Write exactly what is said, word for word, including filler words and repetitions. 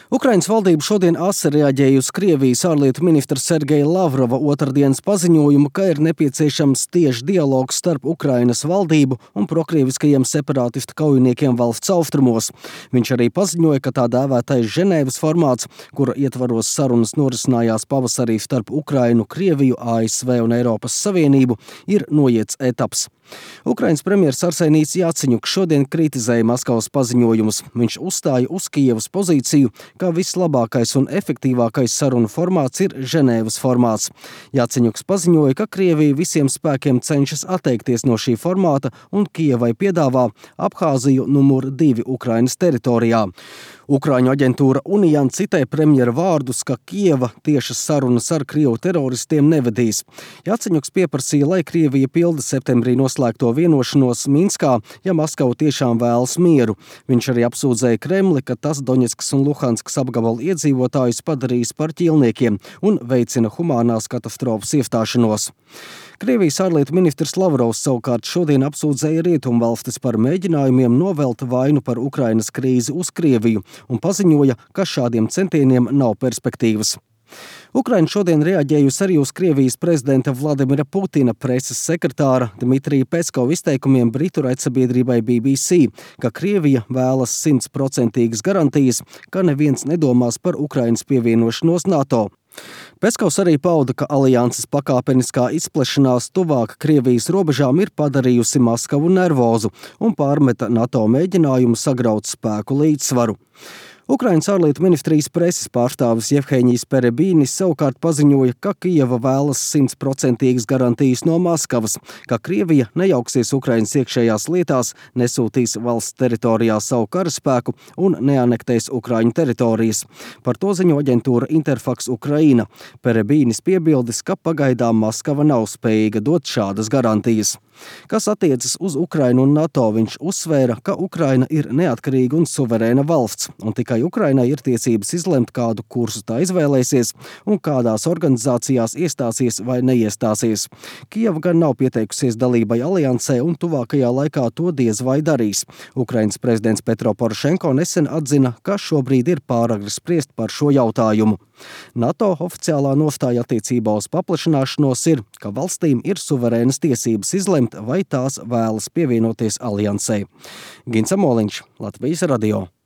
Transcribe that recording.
Ukrainas valdība šodien asi reaģēja uz Krievijas ārlietu ministra Sergeja Lavrova otrdienas paziņojumu, ka ir nepieciešams tieši dialogs starp Ukrainas valdību un prokrieviskajiem separātistu kaujiniekiem valsts austrumos. Viņš arī paziņoja, ka tā dēvētais Ženēvas formāts, kura ietvaros sarunas norisinājās pavasarī starp Ukrainu, Krieviju, A S V un Eiropas Savienību, ir noiets etaps. Ukrainas premjers Arsenijs Jaceņuks šodien kritizēja Maskavas paziņojumus. Viņš uzstāja uz Kijevas pozīciju, ka vislabākais un efektīvākais sarunu formāts ir Ženēvas formāts. Jaceņuks paziņoja, ka Krievija visiem spēkiem cenšas atteikties no šī formāta un Kijevai piedāvā Abhāziju numur divi Ukrainas teritorijā. Ukraiņu aģentūra Unian citē premjera vārdus, ka Kijeva tiešas sarunas ar Krievu teroristiem nevedīs. Jaceņuks pieprasīja, lai Krievija pilda septembrī noslēgto vienošanos Minskā, ja Maskava tiešām vēlas mieru. Viņš arī apsūdzēja Kremli, ka tas Doņetskas un Luhanskas apgabalu iedzīvotājus padarīs par ķīlniekiem un veicina humānās katastrofas iestāšanos. Krievijas ārlietu ministrs Lavrovs savukārt šodien apsūdzēja rietumvalstis par mēģinājumiem novelt vainu par Ukrainas krīzi uz Krieviju un paziņoja, ka šādiem centieniem nav perspektīvas. Ukraina šodien reaģējusi arī uz Krievijas prezidenta Vladimira Putina preses sekretāra Dmitrija Peskova izteikumiem Britu raidsabiedrībai B B C, ka Krievija vēlas simtprocentīgas garantijas, ka neviens nedomās par Ukrainas pievienošanos NATO. Peskovs arī pauda, ka alianses pakāpeniskā izplešanās tuvāk Krievijas robežām ir padarījusi Maskavu nervozu un pārmeta NATO mēģinājumu sagraut spēku līdzsvaru. Ukrainas ārlietu ministrijas preses pārstāvis Jevheņijs Perebīnis savukārt paziņoja, ka Kijeva vēlas simtprocentīgas garantijas no Maskavas, ka Krievija nejauksies Ukrainas iekšējās lietās, nesūtīs valsts teritorijā savu karaspēku un neanektēs Ukraiņu teritorijas. Par to ziņo aģentūra Interfax Ukraina. Perebīnis piebildis, ka pagaidām Maskava nav spējīga dot šādas garantijas. Kas attiecas uz Ukrainu un NATO, viņš uzsvēra, ka Ukraina ir neatkarīga un suverēna valsts, un tikai Ukrainai ir tiesības izlemt, kādu kursu tā izvēlēsies un kādās organizācijās iestāsies vai neiestāsies. Kijeva gan nav pieteikusies dalībai aliansē un tuvākajā laikā to diez vai darīs. Ukrainas prezidents Petro Porošenko nesen atzina, ka šobrīd ir pāragri spriest par šo jautājumu. NATO oficiālā nostāja attiecībā uz paplašināšanos ir, ka valstīm ir suverēnas tiesības izlemt, vai tās vēlas pievienoties aliansei. Gins Amoliņš, Latvijas radio.